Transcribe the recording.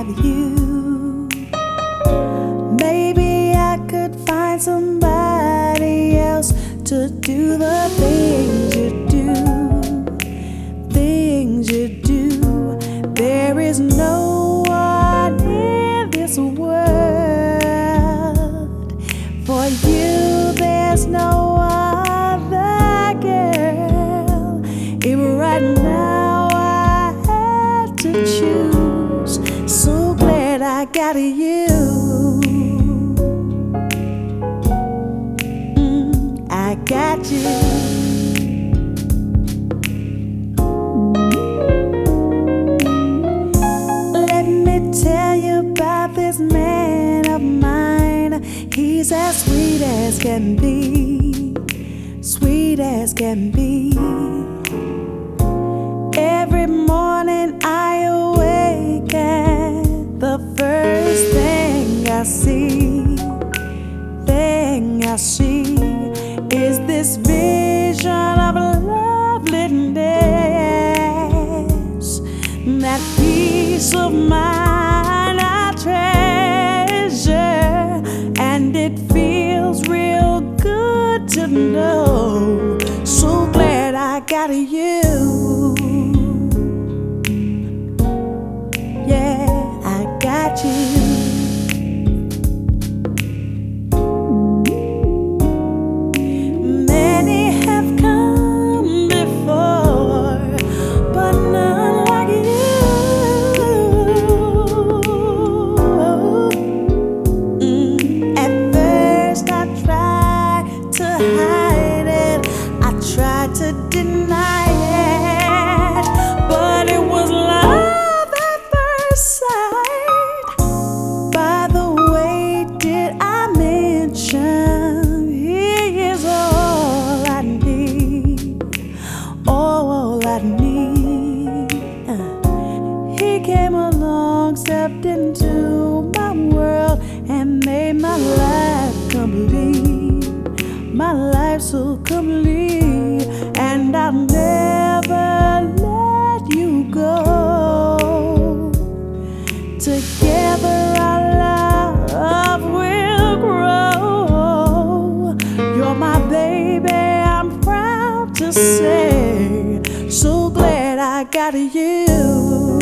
you. Maybe I could find somebody else to do the things you do, things you do. There is no one in this world for you. There's no other girl. Even right now I had to choose. So glad I got you. I got you. Let me tell you about this man of mine. He's as sweet as can be, sweet as can be. Every morning I awake and the first thing I see is this vision of loveliness. That peace of mind I treasure, and it feels real good to know. So glad I got you. Yeah, I got you. To deny it, but it was love at first sight. By the way, did I mention he is all I need, all I need. He came along, stepped into my world, and made my life complete, my life so complete. And I'll never let you go. Together our love will grow. You're my baby, I'm proud to say. So glad I got you.